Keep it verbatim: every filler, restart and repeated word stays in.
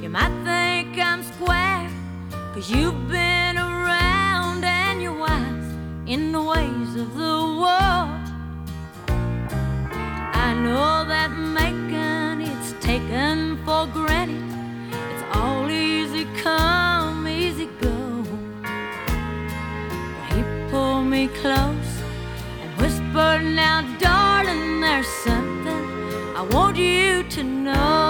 You might think I'm square, 'cause you've been around and you're wise in the ways of the world. I know that making it's taken for granted. It's all easy come, easy go. But he pulled me close and whispered, now darling, there's something I want you to know.